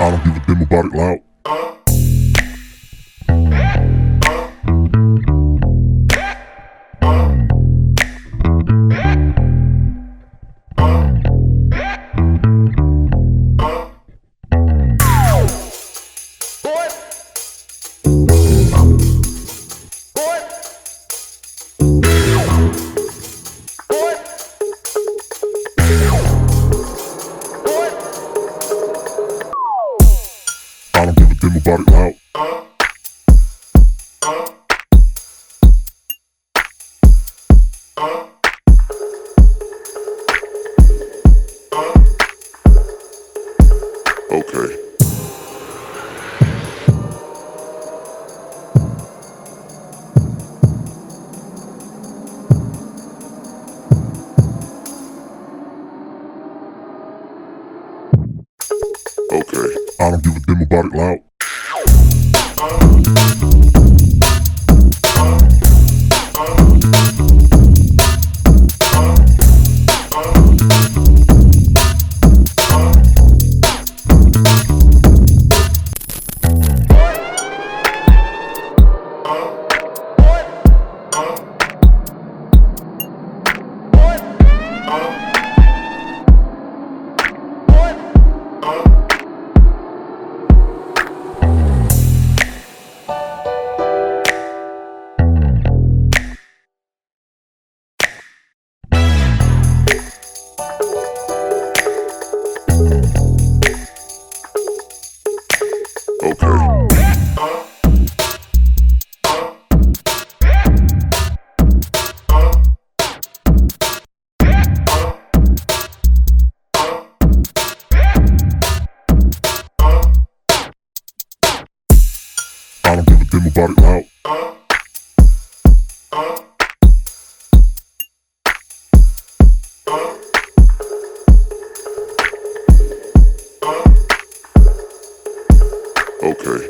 I don't give a damn about it loud. I don't give a damn about it loud. Okay. Okay. I don't give a damn about it loud. I don't give a damn about it loud. Okay.